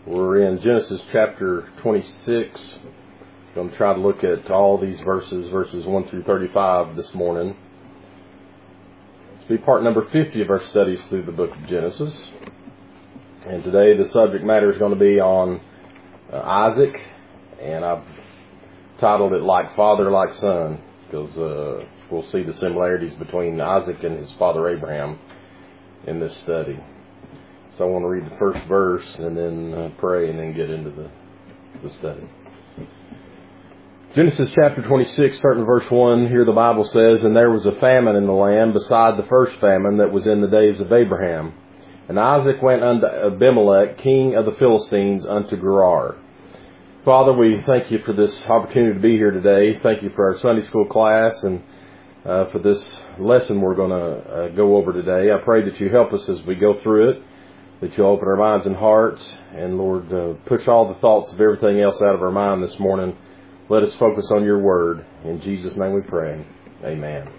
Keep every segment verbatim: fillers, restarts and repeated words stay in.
We're in Genesis chapter twenty-six. I'm going to try to look at all these verses, verses one through thirty-five this morning. This will be part number fifty of our studies through the book of Genesis. And today the subject matter is going to be on uh, Isaac, and I've titled it Like Father, Like Son, because uh, we'll see the similarities between Isaac and his father Abraham in this study. So I want to read the first verse and then uh, pray and then get into the, the study. Genesis chapter twenty-six, starting verse one, here the Bible says, "And there was a famine in the land beside the first famine that was in the days of Abraham. And Isaac went unto Abimelech, king of the Philistines, unto Gerar." Father, we thank you for this opportunity to be here today. Thank you for our Sunday school class and uh, for this lesson we're going to uh, go over today. I pray that you help us as we go through it, that you open our minds and hearts, and Lord, uh, push all the thoughts of everything else out of our mind this morning. Let us focus on your word. In Jesus' name we pray. Amen.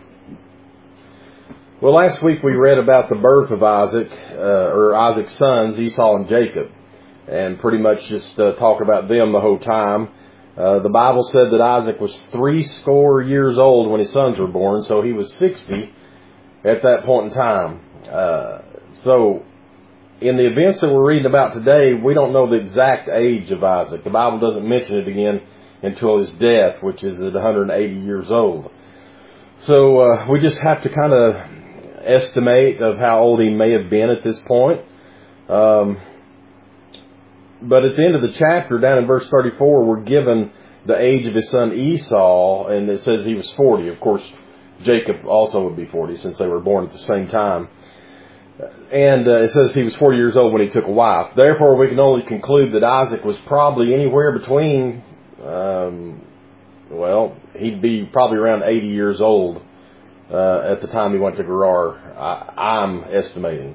Well, last week we read about the birth of Isaac, uh, or Isaac's sons, Esau and Jacob, and pretty much just uh, talk about them the whole time. Uh, the Bible said that Isaac was three score years old when his sons were born, so he was sixty at that point in time. Uh, so, in the events that we're reading about today, we don't know the exact age of Isaac. The Bible doesn't mention it again until his death, which is at one hundred eighty years old. So uh, we just have to kind of estimate of how old he may have been at this point. Um, but at the end of the chapter, down in verse thirty-four, we're given the age of his son Esau, and it says he was forty. Of course, Jacob also would be forty since they were born at the same time. And uh, it says he was forty years old when he took a wife. Therefore, we can only conclude that Isaac was probably anywhere between, um, well, he'd be probably around eighty years old uh, at the time he went to Gerar, I, I'm estimating.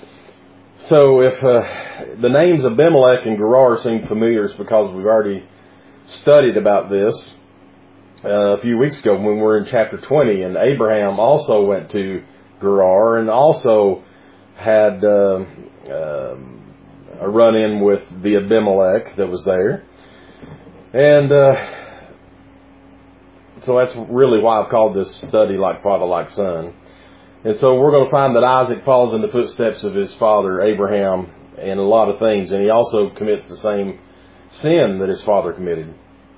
So if uh, the names Abimelech and Gerar seem familiar, it's because we've already studied about this uh, a few weeks ago when we were in chapter twenty. And Abraham also went to Gerar and also had uh, um, a run-in with the Abimelech that was there. And uh, so that's really why I've called this study Like Father, Like Son. And so we're going to find that Isaac follows in the footsteps of his father Abraham in a lot of things, and he also commits the same sin that his father committed.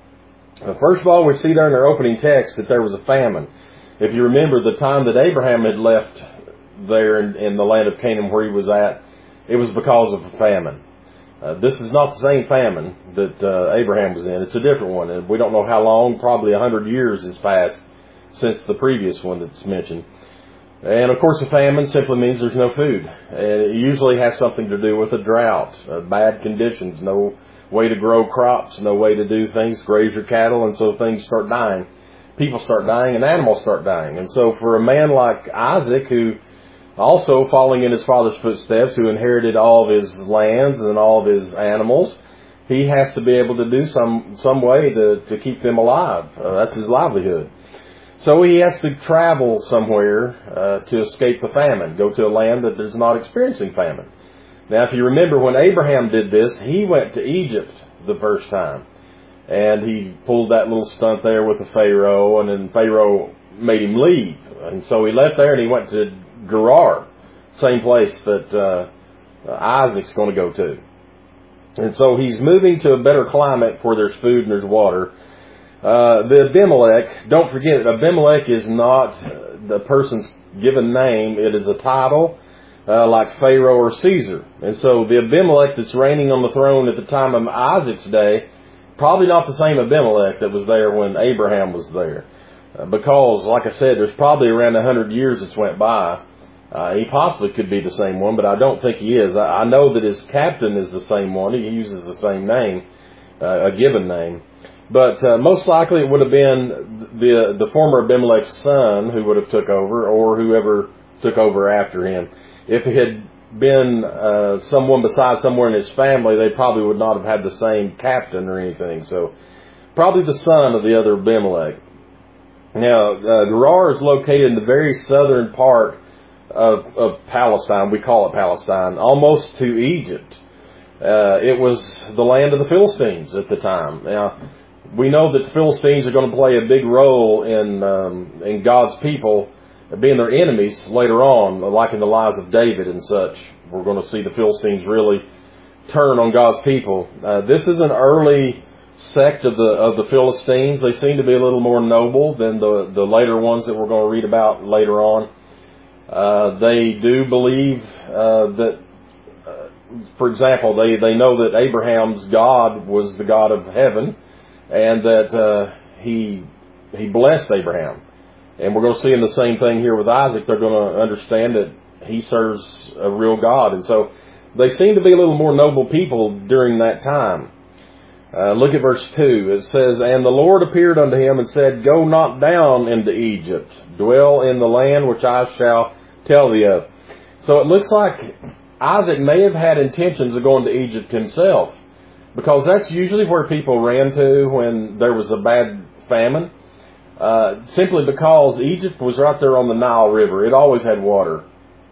Uh, first of all, we see there in our opening text that there was a famine. If you remember the time that Abraham had left there in, in the land of Canaan where he was at, it was because of a famine. Uh, this is not the same famine that uh, Abraham was in. It's a different one. And we don't know how long, probably a hundred years has passed since the previous one that's mentioned. And of course a famine simply means there's no food. And it usually has something to do with a drought, uh, bad conditions, no way to grow crops, no way to do things, graze your cattle, and so things start dying. People start dying and animals start dying. And so for a man like Isaac, who also following in his father's footsteps, who inherited all of his lands and all of his animals, he has to be able to do some some way to, to keep them alive. Uh, that's his livelihood. So he has to travel somewhere uh, to escape the famine, go to a land that is not experiencing famine. Now, if you remember when Abraham did this, he went to Egypt the first time. And he pulled that little stunt there with the Pharaoh, and then Pharaoh made him leave. And so he left there and he went to Gerar, same place that uh, Isaac's going to go to. And so he's moving to a better climate where there's food and there's water. Uh, the Abimelech, don't forget, Abimelech is not the person's given name. It is a title uh, like Pharaoh or Caesar. And so the Abimelech that's reigning on the throne at the time of Isaac's day, probably not the same Abimelech that was there when Abraham was there. Uh, because, like I said, there's probably around a hundred years that's went by. Uh, he possibly could be the same one, but I don't think he is. I, I know that his captain is the same one. He uses the same name, uh, a given name. But uh, most likely it would have been the the former Abimelech's son who would have took over, or whoever took over after him. If it had been uh, someone besides someone in his family, they probably would not have had the same captain or anything. So probably the son of the other Abimelech. Now, uh, Gerar is located in the very southern part of, of Palestine. We call it Palestine, almost to Egypt. Uh, it was the land of the Philistines at the time. Now, we know that the Philistines are going to play a big role in um, in God's people being their enemies later on, like in the lives of David and such. We're going to see the Philistines really turn on God's people. Uh, this is an early sect of the of the Philistines. They seem to be a little more noble than the, the later ones that we're going to read about later on. Uh, they do believe uh, that, uh, for example, they, they know that Abraham's God was the God of heaven, and that uh, he he blessed Abraham. And we're going to see in the same thing here with Isaac. They're going to understand that he serves a real God. And so they seem to be a little more noble people during that time. Uh, look at verse two. It says, "And the Lord appeared unto him and said, Go not down into Egypt. Dwell in the land which I shall tell thee of." So it looks like Isaac may have had intentions of going to Egypt himself, because that's usually where people ran to when there was a bad famine. Uh, simply because Egypt was right there on the Nile River. It always had water.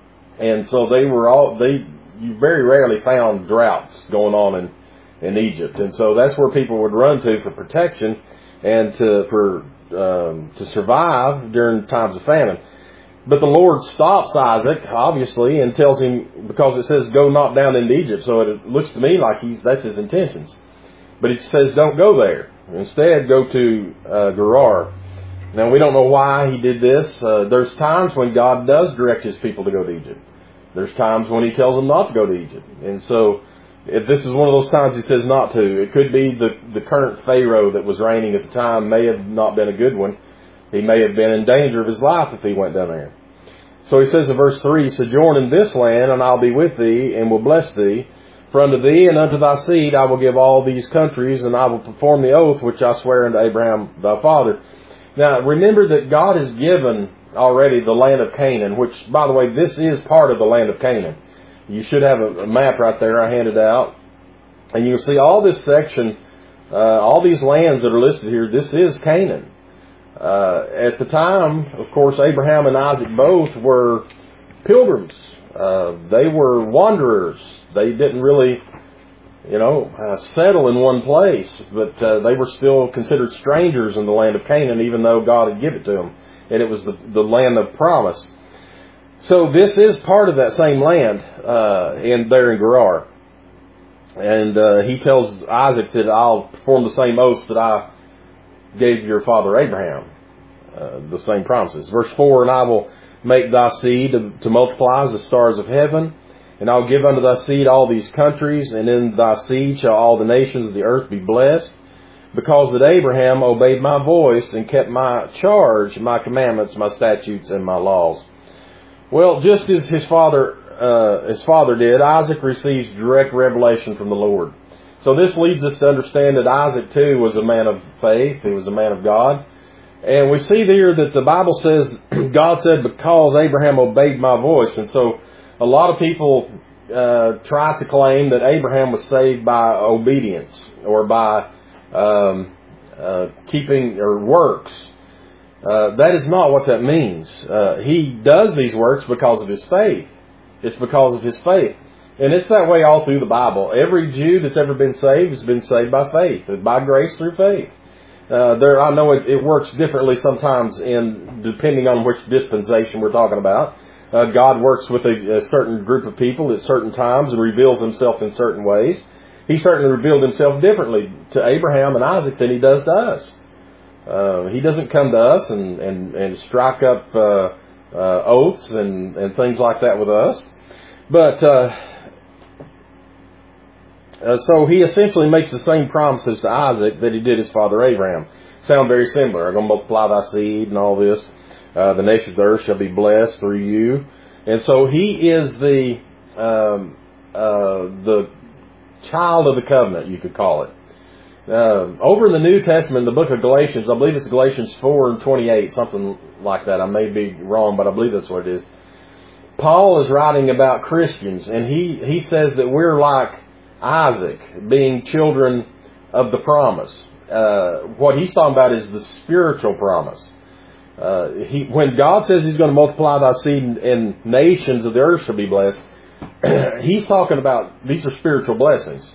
And so they were all, they, you very rarely found droughts going on in, in Egypt. And so that's where people would run to for protection and to, for, um, to survive during times of famine. But the Lord stops Isaac, obviously, and tells him, because it says, go not down into Egypt. So it looks to me like he's, that's his intentions. But it says, don't go there. Instead, go to, uh, Gerar. Now, we don't know why he did this. Uh, there's times when God does direct his people to go to Egypt. There's times when he tells them not to go to Egypt. And so, if this is one of those times he says not to, it could be the, the current Pharaoh that was reigning at the time may have not been a good one. He may have been in danger of his life if he went down there. So he says in verse three, "Sojourn in this land, and I'll be with thee, and will bless thee. For unto thee and unto thy seed I will give all these countries, and I will perform the oath which I swear unto Abraham thy father." Now, remember that God has given already the land of Canaan, which, by the way, this is part of the land of Canaan. You should have a map right there. I handed out. And you can see all this section, uh, all these lands that are listed here, this is Canaan. Uh, at the time, of course, Abraham and Isaac both were pilgrims. Uh, they were wanderers. They didn't really, you know, uh, settle in one place, but uh, they were still considered strangers in the land of Canaan, even though God had given it to them, and it was the, the land of promise. So this is part of that same land, uh, in there in Gerar. And uh, he tells Isaac that I'll perform the same oaths that I gave your father Abraham, uh, the same promises. Verse four, "And I will make thy seed to, to multiply as the stars of heaven, and I'll give unto thy seed all these countries, and in thy seed shall all the nations of the earth be blessed, because that Abraham obeyed my voice and kept my charge, my commandments, my statutes, and my laws." Well, just as his father, uh, his father did, Isaac receives direct revelation from the Lord. So this leads us to understand that Isaac too was a man of faith. He was a man of God. And we see here that the Bible says, God said, because Abraham obeyed my voice. And so a lot of people uh, try to claim that Abraham was saved by obedience or by um, uh, keeping or works. Uh, that is not what that means. Uh, he does these works because of his faith. It's because of his faith. And it's that way all through the Bible. Every Jew that's ever been saved has been saved by faith, by grace through faith. Uh, there, I know it, it works differently sometimes in depending on which dispensation we're talking about. Uh, God works with a, a certain group of people at certain times and reveals himself in certain ways. He certainly revealed himself differently to Abraham and Isaac than he does to us. Uh, he doesn't come to us and, and, and strike up uh, uh, oaths and, and things like that with us. But uh, uh, so he essentially makes the same promises to Isaac that he did his father Abraham. Sound very similar. I'm going to multiply thy seed and all this. Uh, the nations of the earth shall be blessed through you. And so he is the um, uh, the child of the covenant, you could call it. Uh, over in the New Testament, the book of Galatians, I believe it's Galatians four and twenty-eight, something like that. I may be wrong, but I believe that's what it is. Paul is writing about Christians, and he, he says that we're like Isaac, being children of the promise. Uh, what he's talking about is the spiritual promise. Uh, he, when God says he's going to multiply thy seed and nations of the earth shall be blessed, he's talking about these are spiritual blessings.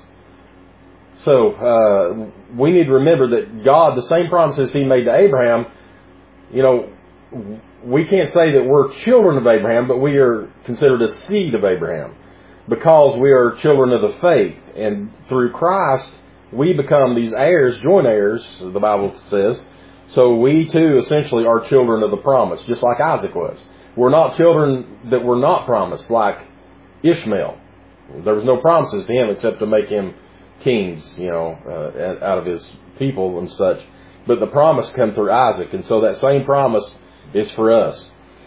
So uh, we need to remember that God, the same promises He made to Abraham, you know, we can't say that we're children of Abraham, but we are considered a seed of Abraham because we are children of the faith. And through Christ, we become these heirs, joint heirs, the Bible says. So we too essentially are children of the promise, just like Isaac was. We're not children that were not promised, like Ishmael. There was no promises to him except to make him kings, you know, uh, out of his people and such. But the promise came through Isaac, and so that same promise is for us.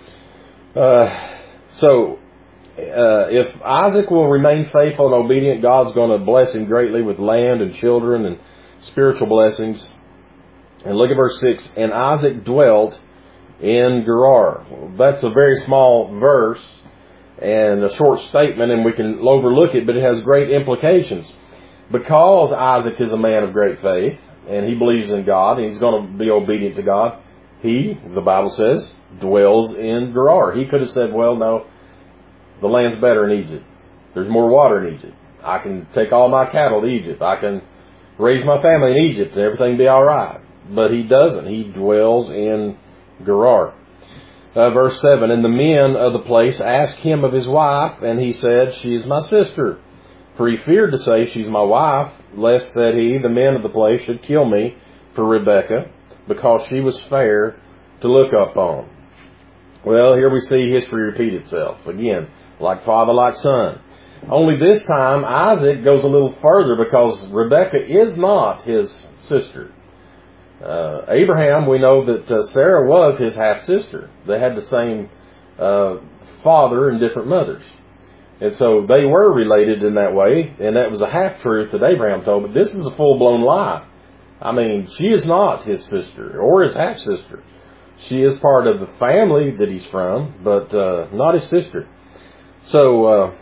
Uh, so, uh, if Isaac will remain faithful and obedient, God's going to bless him greatly with land and children and spiritual blessings. And look at verse six. And Isaac dwelt in Gerar. That's a very small verse and a short statement, and we can overlook it, but it has great implications. Because Isaac is a man of great faith, and he believes in God, and he's going to be obedient to God, he, the Bible says, dwells in Gerar. He could have said, well, no, the land's better in Egypt. There's more water in Egypt. I can take all my cattle to Egypt. I can raise my family in Egypt, and everything be all right. But he doesn't. He dwells in Gerar. Uh, verse seven, and the men of the place asked him of his wife, and he said, she is my sister. For he feared to say, she's my wife, lest, said he, the men of the place should kill me for Rebekah, because she was fair to look upon. Well, here we see history repeat itself. Again, like father, like son. Only this time, Isaac goes a little further, because Rebekah is not his sister. Uh, Abraham, we know that uh, Sarah was his half-sister. They had the same uh, father and different mothers. And so they were related in that way, and that was a half-truth that Abraham told. But this is a full-blown lie. I mean, she is not his sister or his half-sister. She is part of the family that he's from, but uh, not his sister. So uh,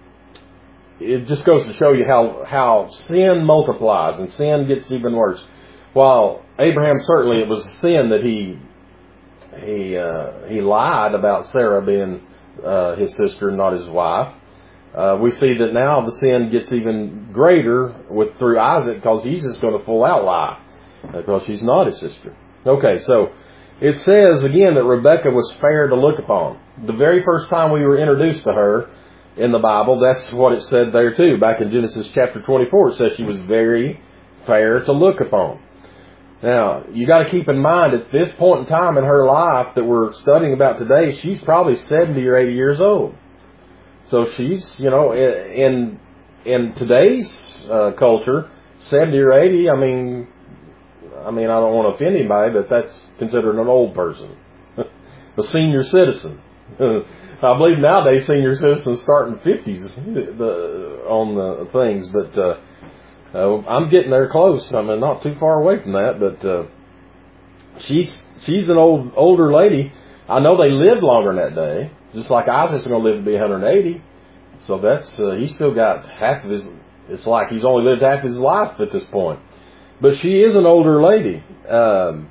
it just goes to show you how, how sin multiplies and sin gets even worse. While Abraham, certainly it was a sin that he he uh, he lied about Sarah being uh, his sister, not his wife. Uh, we see that now the sin gets even greater with through Isaac, because he's just going to full out lie because she's not his sister. Okay, so it says again that Rebekah was fair to look upon. The very first time we were introduced to her in the Bible, that's what it said there too. Back in Genesis chapter twenty-four, it says she was very fair to look upon. Now, you got to keep in mind at this point in time in her life that we're studying about today, she's probably seventy or eighty years old. So she's, you know, in in today's uh, culture, seventy or eighty, I mean, I mean, I don't want to offend anybody, but that's considered an old person, a senior citizen. I believe nowadays senior citizens start in fifties the, on the things, but uh, uh, I'm getting there close. I mean, not too far away from that, but uh, she's she's an old older lady. I know they lived longer in that day. Just like Isaac's going to live to be one hundred eighty. So that's, uh, he's still got half of his, it's like he's only lived half his life at this point. But she is an older lady. Um,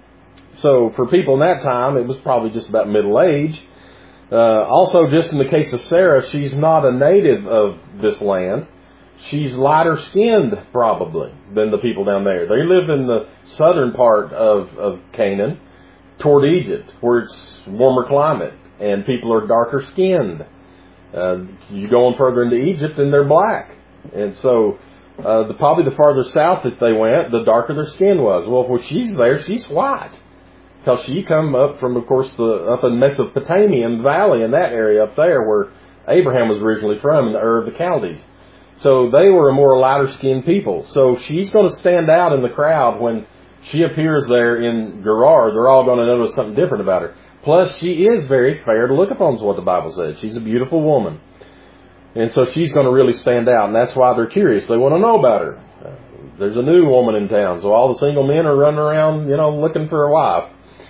so for people in that time, it was probably just about middle age. Uh, also, just in the case of Sarah, she's not a native of this land. She's lighter skinned, probably, than the people down there. They live in the southern part of, of Canaan, toward Egypt, where it's warmer climate. And people are darker skinned. Uh, you go on further into Egypt and they're black. And so uh, the, probably the farther south that they went, the darker their skin was. Well, when she's there, she's white. Because she come up from, of course, the up in Mesopotamian Valley, in that area up there where Abraham was originally from, in the Ur of the Chaldees. So they were a more lighter skinned people. So she's going to stand out in the crowd when she appears there in Gerar. They're all going to notice something different about her. Plus, she is very fair to look upon, is what the Bible says. She's a beautiful woman. And so she's going to really stand out, and that's why they're curious. They want to know about her. Uh, there's a new woman in town, so all the single men are running around, you know, looking for a wife.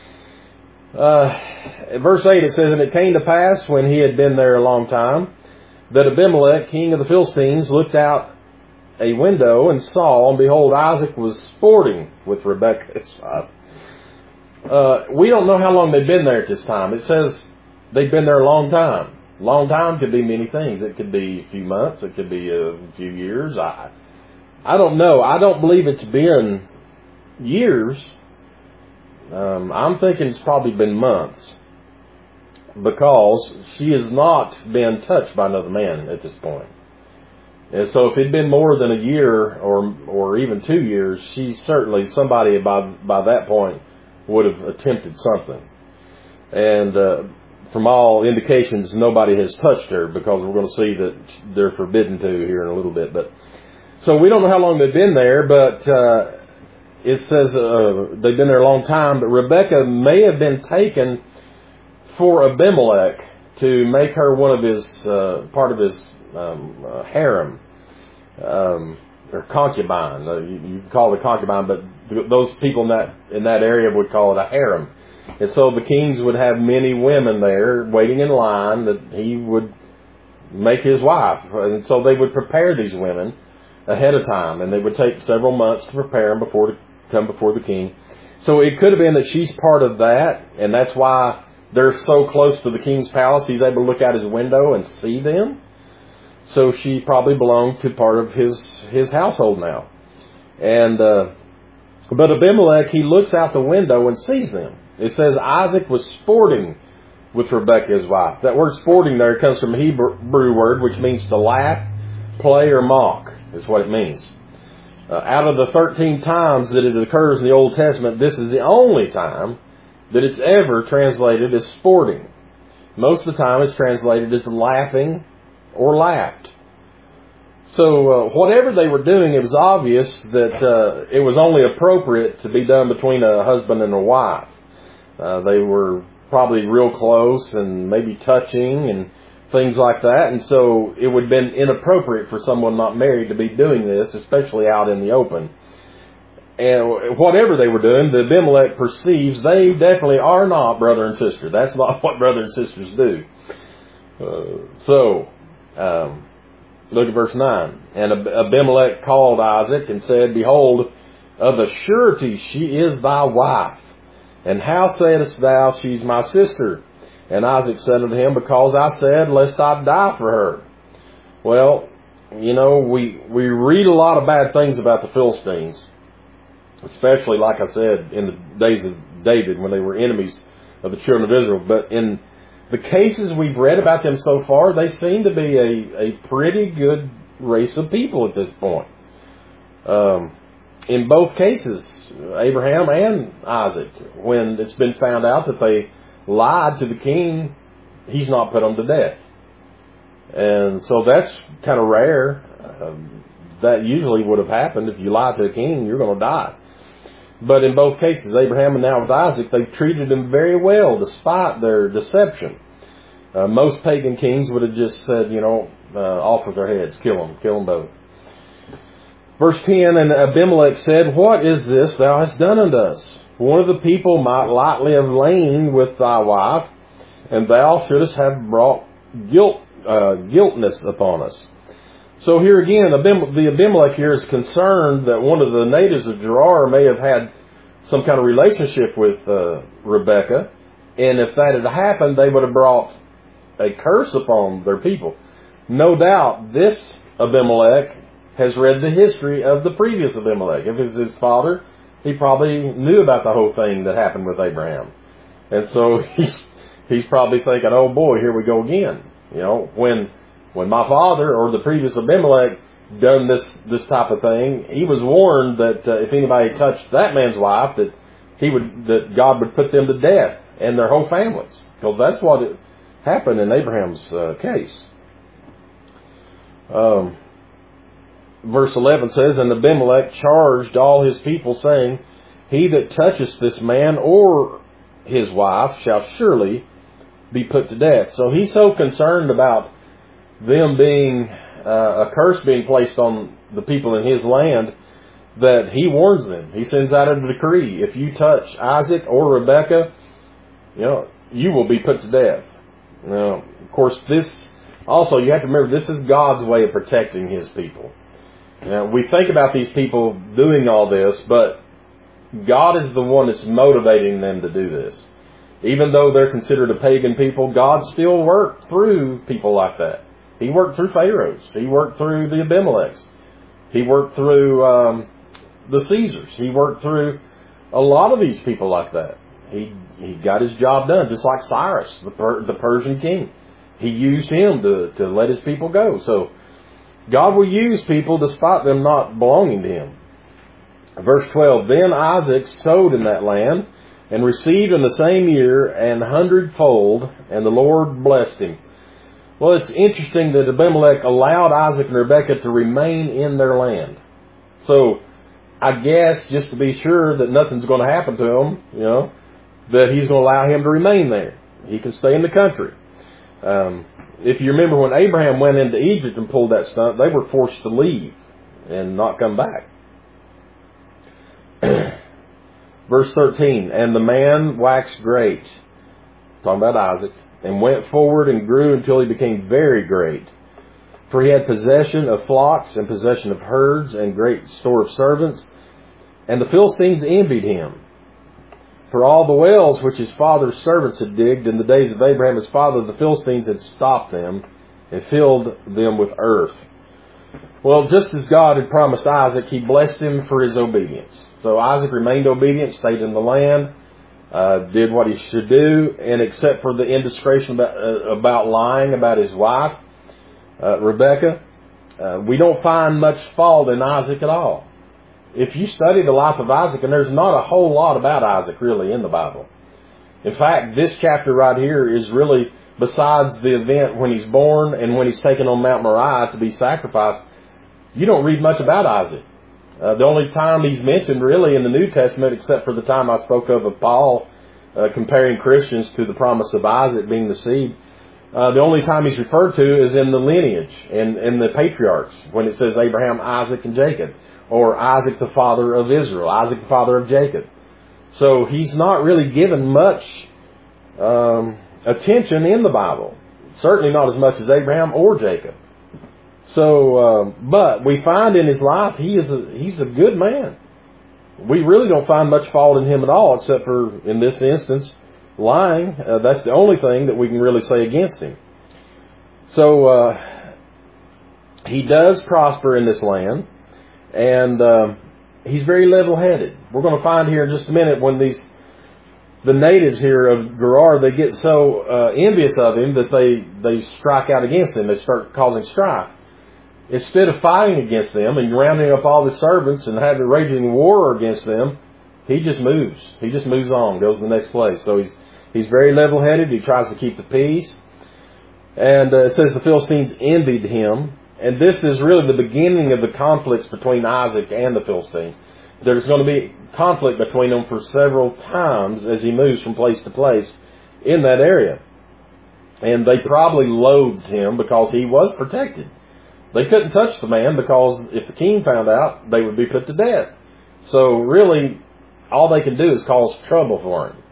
Uh, verse eight, it says, and it came to pass, when he had been there a long time, that Abimelech, king of the Philistines, looked out a window and saw, and behold, Isaac was sporting with Rebekah, his wife. Uh, we don't know how long they've been there at this time. It says they've been there a long time. Long time could be many things. It could be a few months. It could be a few years. I, I don't know. I don't believe it's been years. Um, I'm thinking it's probably been months, because she has not been touched by another man at this point. And so if it had been more than a year or or even two years, she certainly, somebody by by that point would have attempted something. And uh, from all indications, nobody has touched her, because we're going to see that they're forbidden to here in a little bit. But so we don't know how long they've been there, but uh, it says uh, they've been there a long time. But Rebekah may have been taken for Abimelech to make her one of his, uh, part of his um, uh, harem, um, or concubine. Uh, you, you can call it a concubine, but th- those people in that in that area would call it a harem. And so the kings would have many women there waiting in line that he would make his wife. And so they would prepare these women ahead of time, and they would take several months to prepare them before to come before the king. So it could have been that she's part of that, and that's why they're so close to the king's palace. He's able to look out his window and see them. So she probably belonged to part of his his household now. And uh, but Abimelech, he looks out the window and sees them. It says Isaac was sporting with Rebekah, his wife. That word sporting there comes from a Hebrew word which means to laugh, play, or mock, is what it means. Uh, out of the thirteen times that it occurs in the Old Testament, this is the only time that it's ever translated as sporting. Most of the time it's translated as laughing or laughed. So uh, whatever they were doing, it was obvious that uh, it was only appropriate to be done between a husband and a wife. Uh, they were probably real close and maybe touching and things like that. And so it would have been inappropriate for someone not married to be doing this, especially out in the open. And whatever they were doing, the Abimelech perceives they definitely are not brother and sister. That's not what brother and sisters do. Uh, so, um, look at verse nine. And Abimelech called Isaac and said, Behold, of a surety she is thy wife. And how saidest thou, she's my sister? And Isaac said unto him, Because I said, lest I die for her. Well, you know, we, we read a lot of bad things about the Philistines. Especially, like I said, in the days of David, when they were enemies of the children of Israel. But in the cases we've read about them so far, they seem to be a, a pretty good race of people at this point. Um, in both cases, Abraham and Isaac, when it's been found out that they lied to the king, he's not put them to death. And so that's kind of rare. Um, that usually would have happened. If you lie to a king, you're going to die. But in both cases, Abraham and now with Isaac, they've treated him very well despite their deception. Uh, most pagan kings would have just said, you know, uh, off with their heads, kill them, kill them both. Verse ten, And Abimelech said, What is this thou hast done unto us? One of the people might lightly have lain with thy wife, and thou shouldest have brought guilt, uh, guiltness upon us. So here again, Abim- the Abimelech here is concerned that one of the natives of Gerar may have had some kind of relationship with uh, Rebekah, and if that had happened, they would have brought a curse upon their people. No doubt, this Abimelech has read the history of the previous Abimelech. If it's his father, he probably knew about the whole thing that happened with Abraham. And so he's, he's probably thinking, oh boy, here we go again. You know, when when my father or the previous Abimelech done this this type of thing, he was warned that uh, if anybody touched that man's wife, that he would that God would put them to death and their whole families, because that's what it happened in Abraham's uh, case. Um, verse eleven says, And Abimelech charged all his people, saying, He that toucheth this man or his wife shall surely be put to death. So he's so concerned about them being uh, a curse being placed on the people in his land that he warns them. He sends out a decree: if you touch Isaac or Rebekah, you know, you will be put to death. Now, of course, this also, you have to remember, this is God's way of protecting his people. Now, we think about these people doing all this, but God is the one that's motivating them to do this. Even though they're considered a pagan people, God still worked through people like that. He worked through Pharaohs. He worked through the Abimelechs. He worked through um, the Caesars. He worked through a lot of these people like that. He he got his job done, just like Cyrus, the per, the Persian king. He used him to, to let his people go. So God will use people despite them not belonging to him. Verse twelve, then Isaac sowed in that land and received in the same year an hundredfold, and the Lord blessed him. Well, it's interesting that Abimelech allowed Isaac and Rebekah to remain in their land. So I guess just to be sure that nothing's going to happen to him, you know, that he's going to allow him to remain there. He can stay in the country. Um, if you remember when Abraham went into Egypt and pulled that stunt, they were forced to leave and not come back. Verse thirteen, and the man waxed great, talking about Isaac, and went forward and grew until he became very great. For he had possession of flocks and possession of herds and great store of servants. And the Philistines envied him. For all the wells which his father's servants had digged in the days of Abraham his father, the Philistines had stopped them and filled them with earth. Well, just as God had promised Isaac, he blessed him for his obedience. So Isaac remained obedient, stayed in the land, uh, did what he should do, and except for the indiscretion about, uh, about lying about his wife, uh, Rebekah, uh, we don't find much fault in Isaac at all. If you study the life of Isaac, and there's not a whole lot about Isaac really in the Bible. In fact, this chapter right here is really, besides the event when he's born and when he's taken on Mount Moriah to be sacrificed, you don't read much about Isaac. Uh, the only time he's mentioned really in the New Testament, except for the time I spoke of of Paul uh, comparing Christians to the promise of Isaac being the seed, uh, the only time he's referred to is in the lineage and in the patriarchs, when it says Abraham, Isaac, and Jacob, or Isaac the father of Israel, Isaac the father of Jacob. So he's not really given much um, attention in the Bible, certainly not as much as Abraham or Jacob. So, uh, but we find in his life he is a, he's a good man. We really don't find much fault in him at all, except for, in this instance, lying. Uh, that's the only thing that we can really say against him. So, uh, he does prosper in this land, and uh, he's very level-headed. We're going to find here in just a minute when these the natives here of Gerar, they get so uh, envious of him that they, they strike out against him. They start causing strife. Instead of fighting against them and rounding up all his servants and having a raging war against them, he just moves. He just moves on, goes to the next place. So he's he's very level-headed. He tries to keep the peace. And uh, it says the Philistines envied him. And this is really the beginning of the conflicts between Isaac and the Philistines. There's going to be conflict between them for several times as he moves from place to place in that area. And they probably loathed him because he was protected. They couldn't touch the man because if the king found out, they would be put to death. So really, all they can do is cause trouble for him,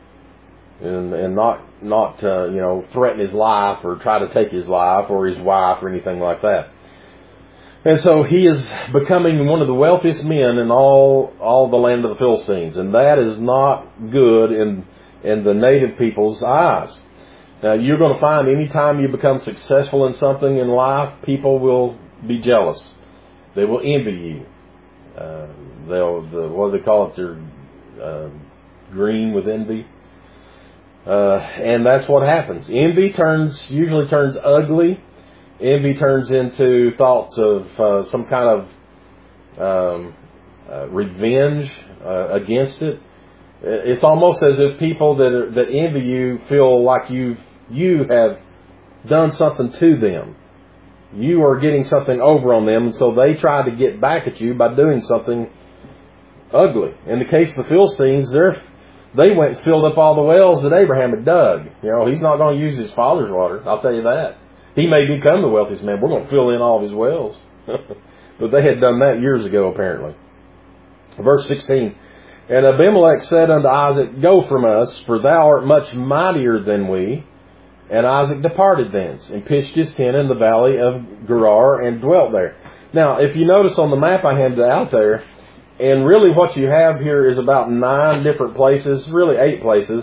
and and not not uh, you know threaten his life or try to take his life or his wife or anything like that. And so he is becoming one of the wealthiest men in all all the land of the Philistines, and that is not good in in the native people's eyes. Now, you're going to find any time you become successful in something in life, people will be jealous. They will envy you. Uh, they'll, the, what do they call it? They're uh, green with envy. Uh, and that's what happens. Envy turns usually turns ugly. Envy turns into thoughts of uh, some kind of um, uh, revenge uh, against it. It's almost as if people that are, that envy you feel like you've you have done something to them. You are getting something over on them, and so they try to get back at you by doing something ugly. In the case of the Philistines, they're, they went and filled up all the wells that Abraham had dug. You know, he's not going to use his father's water, I'll tell you that. He may become the wealthiest man. We're going to fill in all of his wells. But they had done that years ago, apparently. Verse sixteen. And Abimelech said unto Isaac, Go from us, for thou art much mightier than we. And Isaac departed thence, and pitched his tent in the valley of Gerar, and dwelt there. Now, if you notice on the map I handed out there, and really what you have here is about nine different places, really eight places,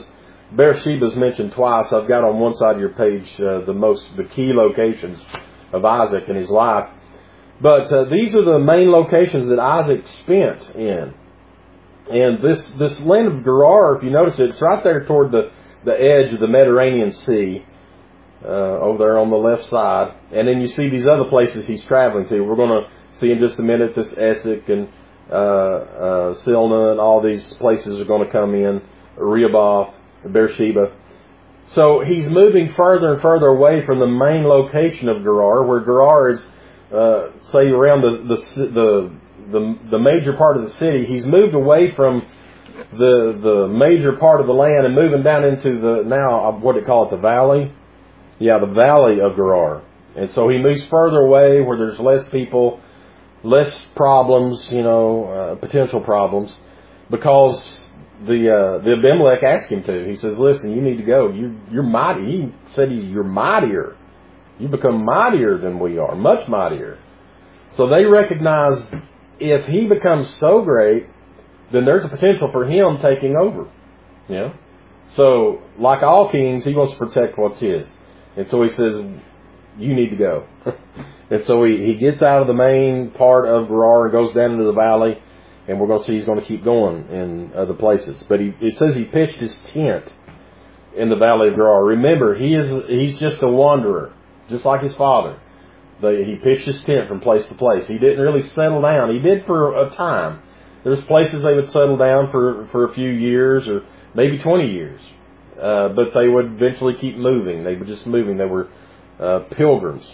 Beersheba is mentioned twice. I've got on one side of your page uh, the most the key locations of Isaac in his life. But uh, these are the main locations that Isaac spent in. And this this land of Gerar, if you notice it, it's right there toward the, the edge of the Mediterranean Sea, uh, over there on the left side. And then you see these other places he's traveling to. We're going to see in just a minute this Essek and uh, uh, Silna and all these places are going to come in, Rehoboth, Beersheba. So he's moving further and further away from the main location of Gerar, where Gerar is, uh, say, around the, the the the the major part of the city. He's moved away from the the major part of the land and moving down into the now what do you call it, the valley? Yeah, the valley of Gerar. And so he moves further away where there's less people, less problems, you know, uh, potential problems, because the uh, the Abimelech asked him to. He says, "Listen, you need to go. You you're mighty." He said, "You're mightier. You become mightier than we are, much mightier." So they recognize if he becomes so great, then there's a potential for him taking over. You know? So, like all kings, he wants to protect what's his. And so he says, "You need to go." And so he, he gets out of the main part of Gerar and goes down into the valley. And we're going to see he's going to keep going in other places. But he, it says he pitched his tent in the valley of Gerar. Remember, he is he's just a wanderer, just like his father. They, he pitched his tent from place to place. He didn't really settle down. He did for a time. There's places they would settle down for, for a few years or maybe twenty years. Uh, but they would eventually keep moving. They were just moving. They were uh, pilgrims.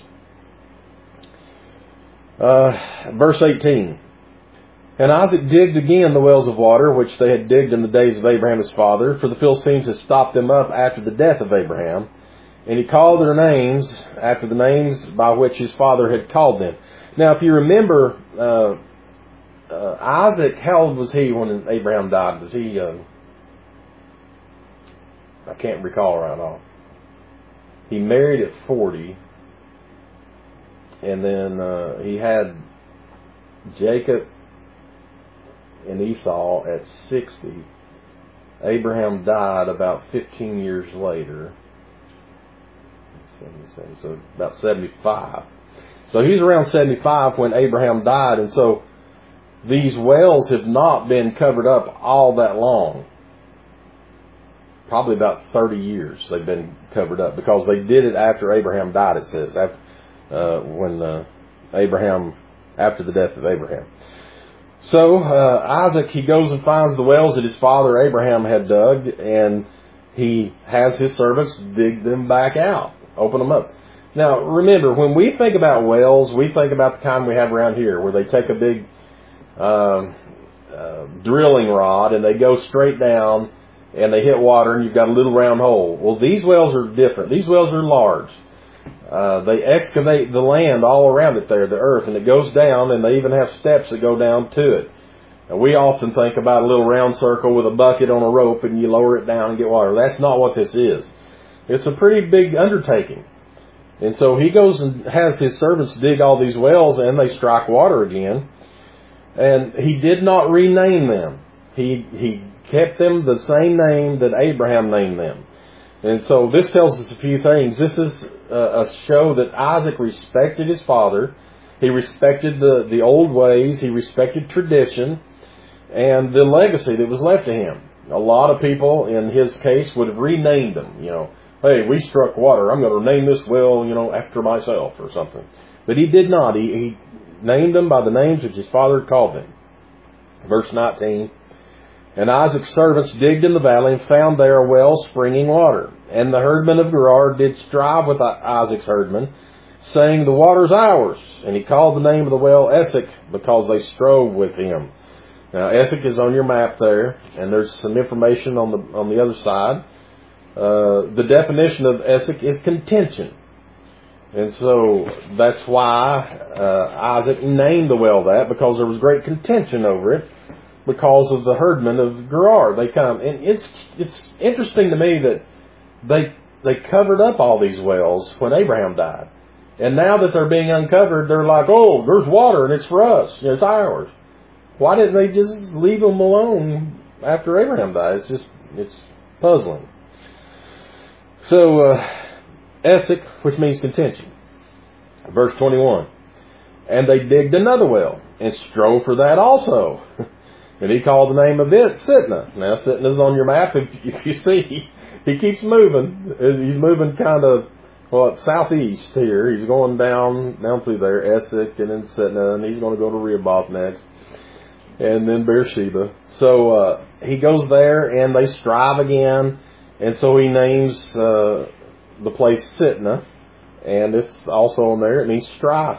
Uh, verse eighteen. And Isaac digged again the wells of water, which they had digged in the days of Abraham his father, for the Philistines had stopped them up after the death of Abraham. And he called their names after the names by which his father had called them. Now, if you remember, uh, uh, Isaac, how old was he when Abraham died? Was he, uh, I can't recall right off. He married at forty, and then uh, he had Jacob and Esau at sixty. Abraham died about fifteen years later. So about seventy-five. So he's around seventy-five when Abraham died. And so these wells have not been covered up all that long. Probably about thirty years they've been covered up, because they did it after Abraham died, it says. After, uh, when uh, Abraham, after the death of Abraham. So uh, Isaac, he goes and finds the wells that his father Abraham had dug, and he has his servants dig them back out, open them up. Now, remember, when we think about wells, we think about the kind we have around here, where they take a big uh, uh, drilling rod and they go straight down and they hit water and you've got a little round hole. Well, these wells are different. These wells are large. Uh, they excavate the land all around it there, the earth, and it goes down, and they even have steps that go down to it. And we often think about a little round circle with a bucket on a rope, and you lower it down and get water. That's not what this is. It's a pretty big undertaking. And so he goes and has his servants dig all these wells, and they strike water again. And he did not rename them. He, he kept them the same name that Abraham named them. And so this tells us a few things. This is a show that Isaac respected his father. He respected the, the old ways. He respected tradition and the legacy that was left to him. A lot of people, in his case, would have renamed them. You know, hey, we struck water. I'm going to name this well, you know, after myself or something. But he did not. He, he named them by the names which his father had called them. Verse nineteen. And Isaac's servants digged in the valley and found there a well springing water. And the herdmen of Gerar did strive with Isaac's herdmen, saying, the water's ours. And he called the name of the well Essek, because they strove with him. Now, Essek is on your map there, and there's some information on the on the other side. Uh, the definition of Essek is contention. And so that's why uh, Isaac named the well that, because there was great contention over it, because of the herdmen of Gerar. They come, and it's it's interesting to me that they they covered up all these wells when Abraham died, and now that they're being uncovered, they're like, oh, there's water and it's for us, you know, it's ours. Why didn't they just leave them alone after Abraham died? It's just it's puzzling. So, uh, Esek, which means contention. Verse twenty-one. And they digged another well, and strove for that also. And he called the name of it Sitnah. Now, Sitnah is on your map. If, if you see, he keeps moving. He's moving kind of, well, southeast here. He's going down down through there, Esek, and then Sitnah, and he's going to go to Rehoboth next, and then Beersheba. So uh, he goes there, and they strive again, and so he names uh, the place Sitnah, and it's also on there. It means strife.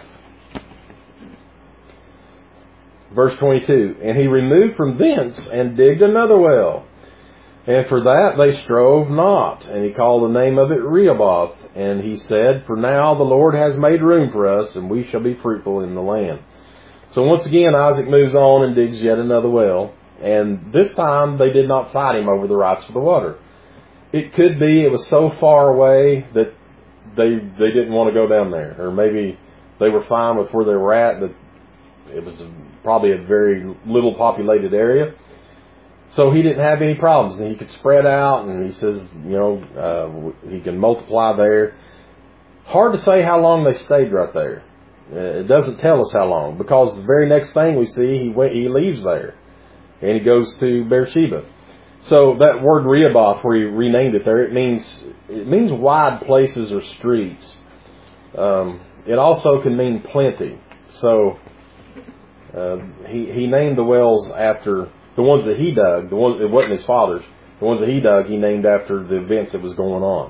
Verse twenty-two, and he removed from thence and digged another well. And for that they strove not. And he called the name of it Rehoboth. And he said, for now the Lord has made room for us, and we shall be fruitful in the land. So once again, Isaac moves on and digs yet another well. And this time they did not fight him over the rights for the water. It could be it was so far away that they they didn't want to go down there. Or maybe they were fine with where they were at, but it was probably a very little populated area. So he didn't have any problems. And he could spread out, and he says, you know, uh, he can multiply there. Hard to say how long they stayed right there. Uh, it doesn't tell us how long, because the very next thing we see, he went, he leaves there, and he goes to Beersheba. So that word Rehoboth, where he renamed it there, it means it means wide places or streets. Um, it also can mean plenty. So uh, he he named the wells after the ones that he dug. The ones it wasn't his father's. The ones that he dug, he named after the events that was going on.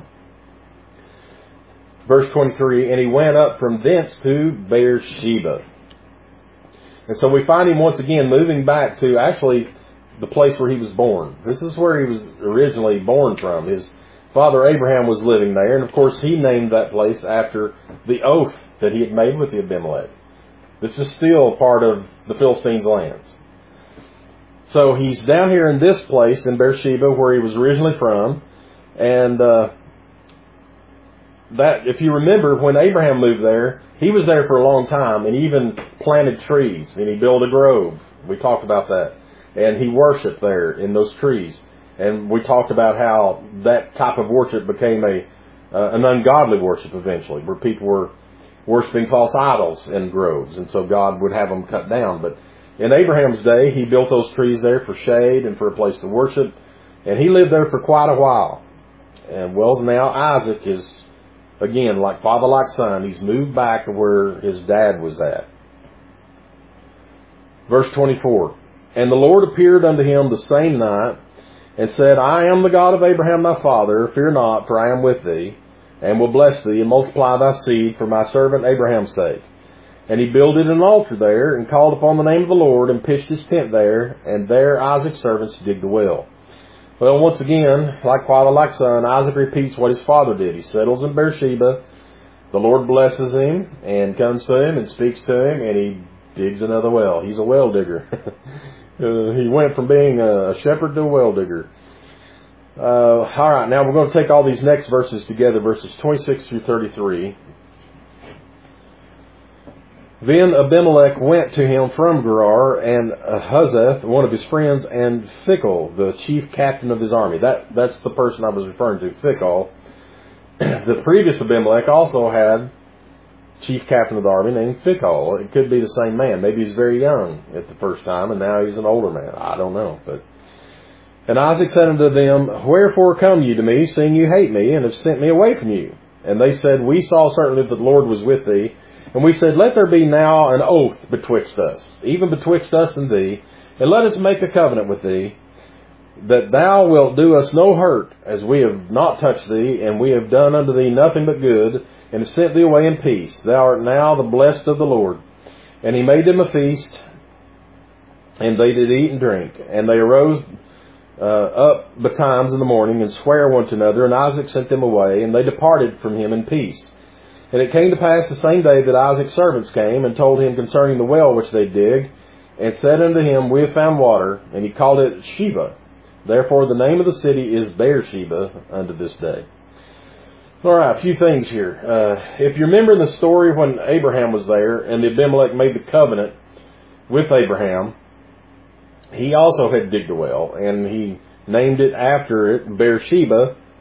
Verse twenty-three, and he went up from thence to Beersheba. And so we find him once again moving back to actually the place where he was born. This is where he was originally born from. His father Abraham was living there, and of course he named that place after the oath that he had made with the Abimelech. This is still part of the Philistines' lands. So he's down here in this place in Beersheba where he was originally from, and uh, that, if you remember, when Abraham moved there, he was there for a long time, and he even planted trees, and he built a grove. We talked about that. And he worshipped there in those trees. And we talked about how that type of worship became a uh, an ungodly worship eventually, where people were worshiping false idols in groves, and so God would have them cut down. But in Abraham's day, he built those trees there for shade and for a place to worship, and he lived there for quite a while. And well, now Isaac is, again, like father, like son. He's moved back to where his dad was at. Verse twenty-four. And the Lord appeared unto him the same night, and said, I am the God of Abraham thy father. Fear not, for I am with thee, and will bless thee, and multiply thy seed for my servant Abraham's sake. And he builded an altar there, and called upon the name of the Lord, and pitched his tent there, and there Isaac's servants digged the well. Well, once again, like father, like son, Isaac repeats what his father did. He settles in Beersheba. The Lord blesses him, and comes to him, and speaks to him, and he digs another well. He's a well digger. Uh, he went from being a shepherd to a well digger. Uh, all right, now we're going to take all these next verses together, verses twenty-six through thirty-three. Then Abimelech went to him from Gerar, and Ahuzeth, one of his friends, and Phicol, the chief captain of his army. That That's the person I was referring to, Phicol. The previous Abimelech also had chief captain of the army named Phicol. It could be the same man. Maybe he's very young at the first time, and now he's an older man. I don't know. But and Isaac said unto them, Wherefore come you to me, seeing you hate me, and have sent me away from you? And they said, We saw certainly that the Lord was with thee. And we said, Let there be now an oath betwixt us, even betwixt us and thee, and let us make a covenant with thee, that thou wilt do us no hurt, as we have not touched thee, and we have done unto thee nothing but good, and have sent thee away in peace. Thou art now the blessed of the Lord. And he made them a feast, and they did eat and drink. And they arose uh, up betimes in the morning, and sware one to another, and Isaac sent them away, and they departed from him in peace. And it came to pass the same day that Isaac's servants came, and told him concerning the well which they digged, and said unto him, We have found water. And he called it Sheba. Therefore the name of the city is Beersheba unto this day. All right, a few things here. Uh, if you remember the story when Abraham was there and the Abimelech made the covenant with Abraham, he also had digged a well, and he named it after it Beersheba,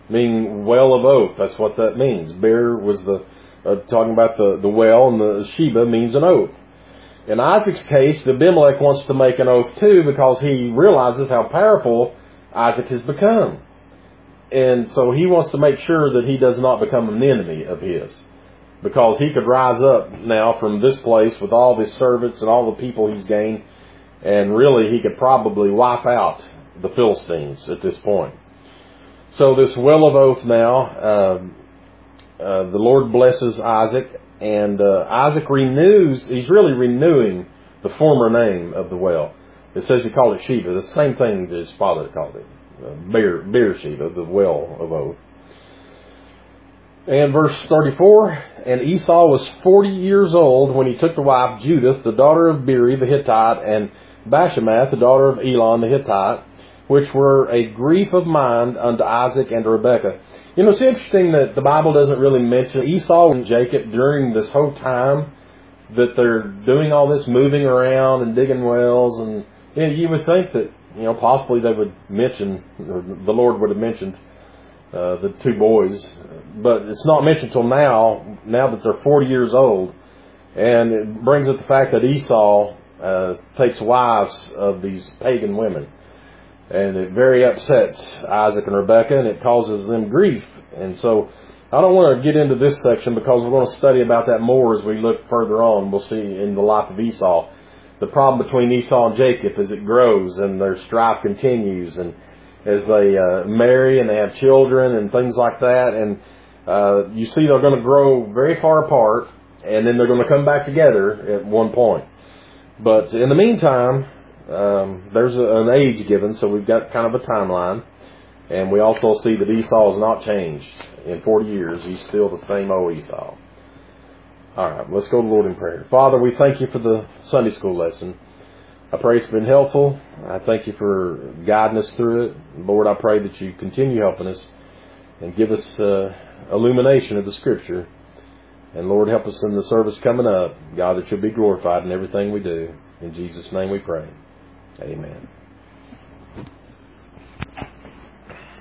meaning well of oath. That's what that means. Beer was the, uh, talking about the, the well, and the Sheba means an oath. In Isaac's case, Abimelech wants to make an oath too, because he realizes how powerful Isaac has become. And so he wants to make sure that he does not become an enemy of his, because he could rise up now from this place with all his servants and all the people he's gained, and really he could probably wipe out the Philistines at this point. So this well of oath now, uh, uh, the Lord blesses Isaac, and uh, Isaac renews, he's really renewing the former name of the well. It says he called it Sheba, the same thing that his father called it, uh, Beer, Beersheba, the well of oath. And verse thirty-four, and Esau was forty years old when he took to wife Judith, the daughter of Beeri the Hittite, and Bashemath, the daughter of Elon the Hittite, which were a grief of mind unto Isaac and Rebekah. You know, it's interesting that the Bible doesn't really mention Esau and Jacob during this whole time that they're doing all this moving around and digging wells. And you know, you would think that, you know, possibly they would mention, or the Lord would have mentioned uh, the two boys. But it's not mentioned till now, now that they're forty years old. And it brings up the fact that Esau uh, takes wives of these pagan women. And it very upsets Isaac and Rebekah, and it causes them grief. And so I don't want to get into this section, because we're going to study about that more as we look further on. We'll see in the life of Esau. The problem between Esau and Jacob as it grows and their strife continues, and as they uh, marry and they have children and things like that. And uh, you see they're going to grow very far apart, and then they're going to come back together at one point. But in the meantime, Um, there's a, an age given, so we've got kind of a timeline. And we also see that Esau has not changed. In forty years, he's still the same old Esau. All right, let's go to the Lord in prayer. Father, we thank you for the Sunday school lesson. I pray it's been helpful. I thank you for guiding us through it. Lord, I pray that you continue helping us and give us uh, illumination of the Scripture. And Lord, help us in the service coming up. God, that you'll be glorified in everything we do. In Jesus' name we pray. Amen.